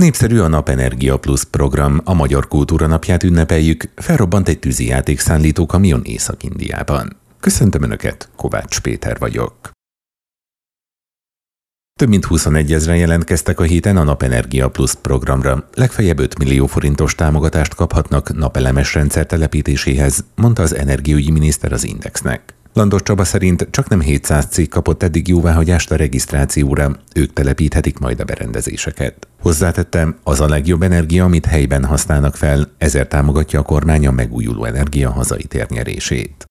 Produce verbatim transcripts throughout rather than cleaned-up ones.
Népszerű a Napenergia Plus program, a Magyar Kultúra Napját ünnepeljük, felrobbant egy tűzijáték szállító kamion Észak-Indiában. Köszöntöm Önöket, Kovács Péter vagyok. Több mint huszonegyezren jelentkeztek a héten a Napenergia Plus programra. Legfeljebb öt millió forintos támogatást kaphatnak napelemes rendszer telepítéséhez, mondta az energiaügyi miniszter az Indexnek. Landos Csaba szerint csaknem hétszáz cég kapott eddig jóváhagyást a regisztrációra, ők telepíthetik majd a berendezéseket. Hozzátettem, az a legjobb energia, amit helyben használnak fel, ezért támogatja a kormány a megújuló energia hazai térnyerését.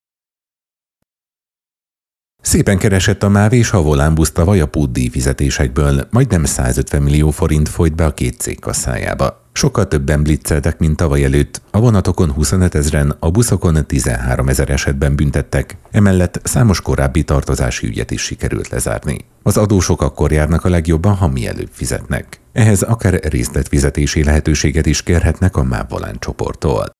Szépen keresett a MÁV és a Volánbusz tavaly a pótdíj fizetésekből, majdnem százötven millió forint folyt be a két cég kasszájába. Sokkal többen blitzeltek, mint tavaly előtt, a vonatokon huszonötezren, a buszokon tizenháromezer esetben büntettek, emellett számos korábbi tartozási ügyet is sikerült lezárni. Az adósok akkor járnak a legjobban, ha mielőbb fizetnek. Ehhez akár részletfizetési lehetőséget is kérhetnek a MÁV Volán csoporttól.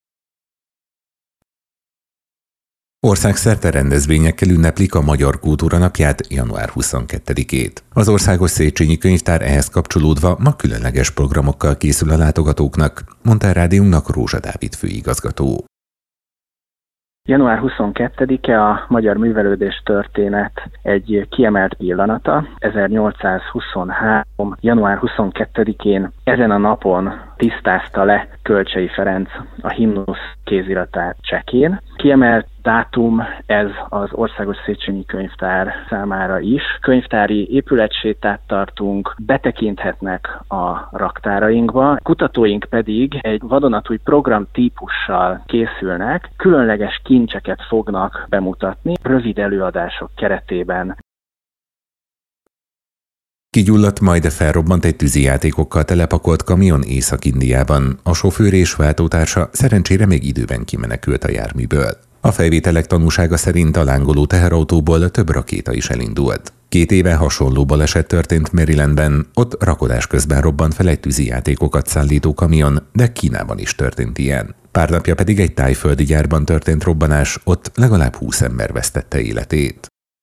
Országszerte rendezvényekkel ünneplik a Magyar Kultúra Napját, január huszonkettedikét. Az Országos Széchenyi Könyvtár ehhez kapcsolódva ma különleges programokkal készül a látogatóknak, mondta a rádiónknak Rózsa Dávid főigazgató. január huszonkettedike a magyar művelődés történet egy kiemelt pillanata. ezernyolcszázhuszonhárom. január huszonkettedikén ezen a napon tisztázta le Kölcsey Ferenc a himnusz kéziratát csekén. Kiemelt dátum ez az Országos Széchenyi Könyvtár számára is. Könyvtári épületsétát tartunk, betekinthetnek a raktárainkba, kutatóink pedig egy vadonatúj program típussal készülnek, különleges kincseket fognak bemutatni, rövid előadások keretében. Kigyulladt, majd felrobbant egy tűzijátékokkal telepakolt kamion Észak-Indiában. A sofőr és váltótársa szerencsére még időben kimenekült a járműből. A felvételek tanúsága szerint a lángoló teherautóból több rakéta is elindult. Két éve hasonló baleset történt Marylandben, ott rakodás közben robbant fel egy tűzijátékokat szállító kamion, de Kínában is történt ilyen. Pár napja pedig egy tájföldi gyárban történt robbanás, ott legalább húsz ember vesztette életét.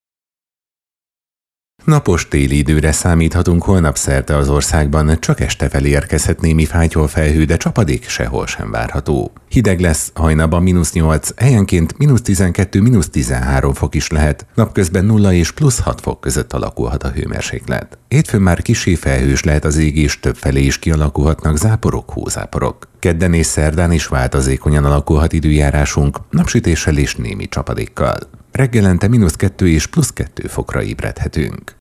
Napos téli időre számíthatunk holnap szerte az országban, csak este felé érkezhet némi fátyol felhő, de csapadék sehol sem várható. Hideg lesz, hajnalban mínusz nyolc, helyenként mínusz tizenkettő, mínusz tizenhárom fok is lehet, napközben nulla és plusz hat fok között alakulhat a hőmérséklet. Hétfőn már kissé felhős lehet az ég, és többfelé is kialakulhatnak záporok, hózáporok. Kedden és szerdán is változékonyan alakulhat időjárásunk, napsütéssel és némi csapadékkal. Reggelente mínusz kettő és plusz kettő fokra ébredhetünk.